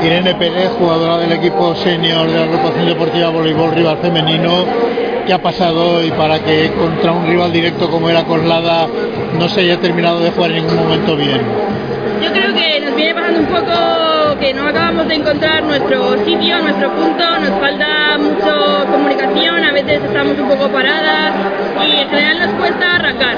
Irene Pérez, jugadora del equipo senior de la agrupación deportiva voleibol rival femenino, ¿qué ha pasado hoy para que contra un rival directo como era Coslada no se haya terminado de jugar en ningún momento bien? Yo creo que nos viene pasando un poco que no acabamos de encontrar nuestro sitio, nuestro punto, nos falta mucho comunicación, a veces estamos un poco paradas y en general nos cuesta arrancar.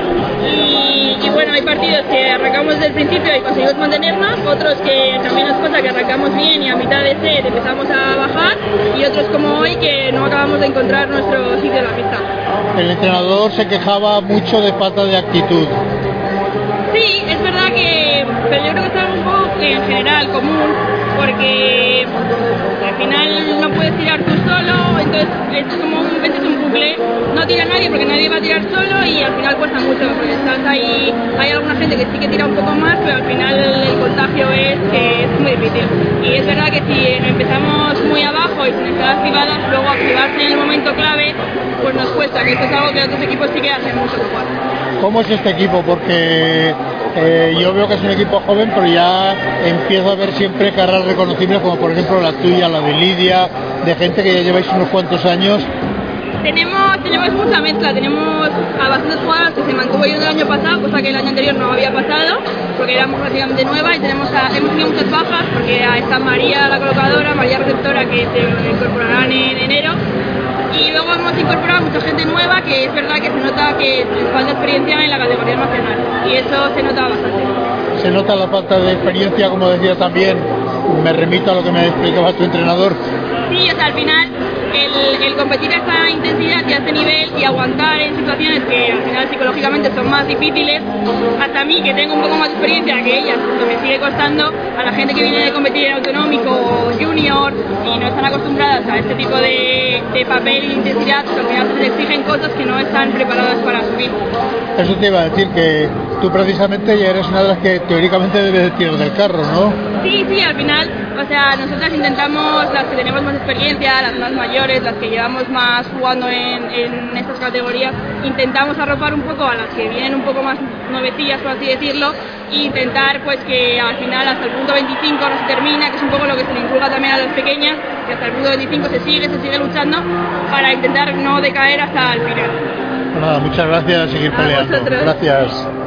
Y bueno, hay partidos que arrancamos desde el principio y conseguimos mantenernos, otros que también nos pasa que arrancamos bien y a mitad de set empezamos a bajar, y otros como hoy que no acabamos de encontrar nuestro sitio en la pista. El entrenador se quejaba mucho de falta de actitud. Sí, es verdad que, pero yo creo que es algo un poco en general común, porque al final no puedes tirar tú solo, entonces es como un bucle, no tira nadie porque nadie va a tirar solo y al final cuesta mucho, porque estás ahí, hay alguna gente que sí que tira un poco más, pero al final el contagio es que es muy difícil. Y es verdad que si empezamos muy abajo y sin estar activados, luego activarse en el momento clave, pues nos cuesta, que esto es algo que otros equipos sí que hacen mucho mejor. ¿Cómo es este equipo? Porque yo veo que es un equipo joven, pero ya empiezo a ver siempre caras reconocibles, como por ejemplo la tuya, la de Lidia, de gente que ya lleváis unos cuantos años. Tenemos mucha mezcla, tenemos a bastantes jugadoras que se mantuvo el año pasado, cosa que el año anterior no había pasado, porque éramos prácticamente nuevas, y hemos tenido muchas bajas, porque está María la colocadora, María receptora, que se incorporarán en enero, y luego hemos incorporado mucha gente nueva, que es verdad que se nota que les falta experiencia en la categoría nacional, y eso se nota bastante. Se nota la falta de experiencia, como decía también, me remito a lo que me explicaba tu entrenador. Sí, o sea, al final el competir a esta intensidad y a este nivel y aguantar en situaciones que al final psicológicamente son más difíciles, hasta a mí que tengo un poco más de experiencia que ellas, lo me sigue costando, a la gente que viene de competir en autonómico o junior y no están acostumbradas a este tipo de papel y intensidad, pues al final se exigen cosas que no están preparadas para subir. Eso te iba a decir, que tú precisamente ya eres una de las que teóricamente debes de tirar del carro, ¿no? Sí, al final, o sea, nosotras intentamos, las que tenemos más experiencia, las más mayores, las que llevamos más jugando en estas categorías, intentamos arropar un poco a las que vienen un poco más nuevecillas, por así decirlo, e intentar pues que al final hasta el punto 25 no se termina, que es un poco lo que se le inculca también a las pequeñas, que hasta el punto 25 se sigue luchando para intentar no decaer hasta el final. Pues nada, muchas gracias, seguir peleando. Vosotros. Gracias.